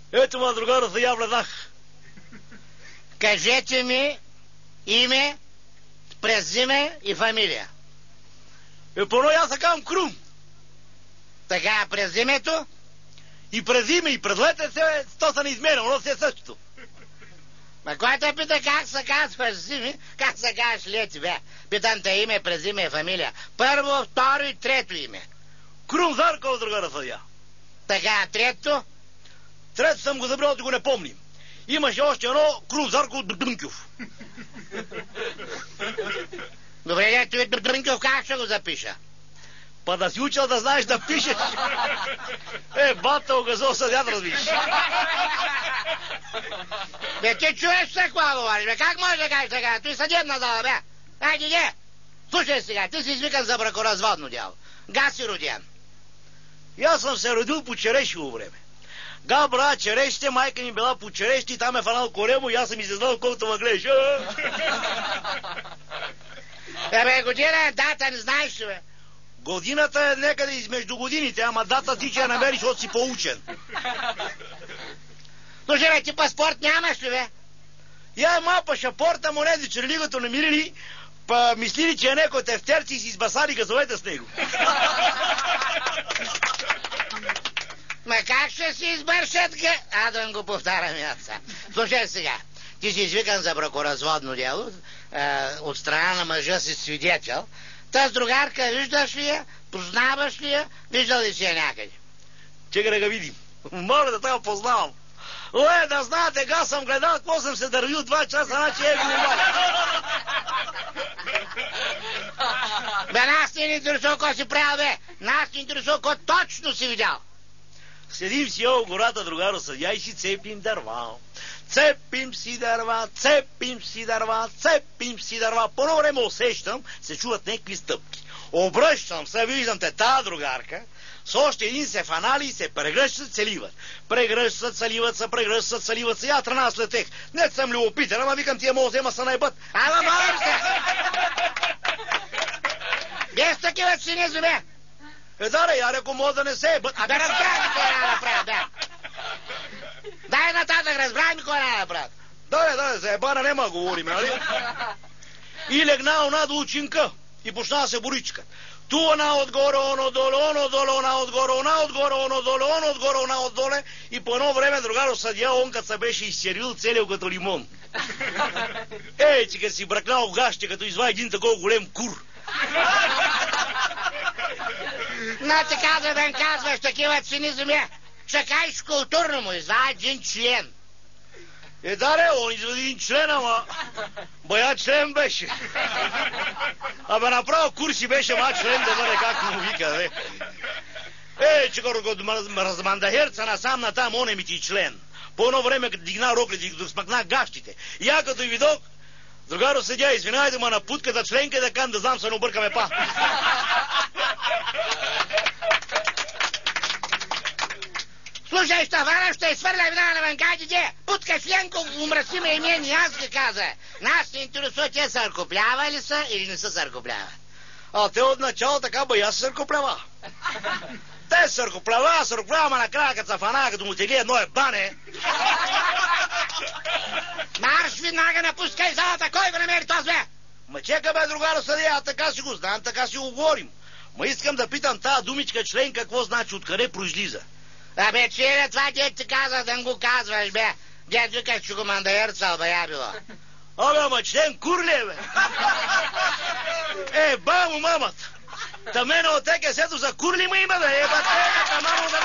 Ето ма, другара, за я влезнах. Кажете ми име, презиме и фамилия. Първо аз се казвам Крум. Така, презимето? И презиме, и презлете се, то са неизмерено, но си е същото. Ма кой те пита как се казваш зими, как се казваш лети, бе? Питам те име, презиме и фамилия. Първо, второ и трето име. Крум Зарков, другара съдия. Така, трето? Трето съм го забрал да го не помним. Имаше още едно Крум Зарков Дрънков. Добре, дето и Дрънков, как ще го запиша? Па да си учил да знаеш да пишеш. Бата огазол съдят, разбиш. Бе, ти чуеш се, какво говориш, бе? Как може да кажеш така? Той съдебна зала, бе. Айде, де. Слушай сега, ти си извикан за бракоразводно дело. Га си роден. И аз съм се родил по черешово време. Га, брат, черешите, майка ми била по черешите, там е фанал коремо и аз съм изязнал колкото ме гледаш. Бе, година, дата не знаеш ли, бе? Годината е некъде измежду годините, ама дата ти че я намериш, защото си поучен. Слушай, бе, ти паспорт нямаш ли, бе? Я има пашапорта му нези, че религото намирили, па мислили, че е некой тефтерци и си избасали газовете с него. Ма как ще си избършат да го повтарям аз. Слушай сега, ти си извикан за бракоразводно дело, от страна на мъжа си свидетел. Таз другарка, виждаш ли я? Познаваш ли я? Виждал ли си я някъде? Чекай да ga видим. Моля да това познавам. Да знаете, га съм гледал, какво съм се дървил 2 часа, значи го умал. Бе, нас не интересува какво си правил, бе. Нас не интересува какво точно си видял. Седим си в гората, другаро съдия, и си цепим дърва. Цепим си дърва, цепим си дърва, цепим си дърва. По едно време усещам, се чуват някакви стъпки. Обръщам се, виждам те тази другарка, с още един се фанали и се прегръщат, се ливат. Прегръщат, се ливат, се прегръщат, се ливат. Сега тръна след тех. Не съм любопитен, ама викам тия мога взема са наебът. Ама молим се! Без такива цинизми, бе! Я реко мога да не се ебът. Абе, разбрай ми кой не направят, бе! Дай нататък, разбрай ми кой не направят. Да, за ебана нема говорим, нали? И легна она до учинка и почна да се боричка. Ту она отгоре, оно доле, она отгоре, оно доле, она отдоле. И по едно време другаро съдия, он като се беше изцерил целият като лимон. Че като си бракнал в гащите, като извади един такова голем кур. Ти казва да им казваш такива цинизми. Ще кажеш културно му, извади един член. Он извади един член, ама бая член беше. Абе направо курси беше, ма член да бъде, както му вика, бе. Че го размандахерца насам натам, он е ми ти член. По едно време, като дигна роклите и като смъкна гащите. И я като видох, другаро седя, извинявайте, ма на путката членка да кам да знам, се не объркаме па. Слушай, Штафанов, ще изхвърля вина на ванкадите. Путка членко, умраси ме имени, аз ги каза. Нас не интересува, те съркоплява ли са или не са съркоплява. Те от начало така бая се съркоплява. Те съркоплява, ама накрая като са фана, като му тегли едно бане. Марш, веднага напускай залата, кой го намери този, бе? Ма чека, бе, другаро съдия, така си го знам, така си го говорим. Ма искам да питам тази думичка член какво значи, откъде произлиза. Абе, че това дед ти казах да го казваш, бе. Дед викаш, че го мандаерцал, бе, я било. Ама член кур ли е, бе? Бамо, мамата. Та мене от теке сето за кур ли ма има, бе? Мамо, да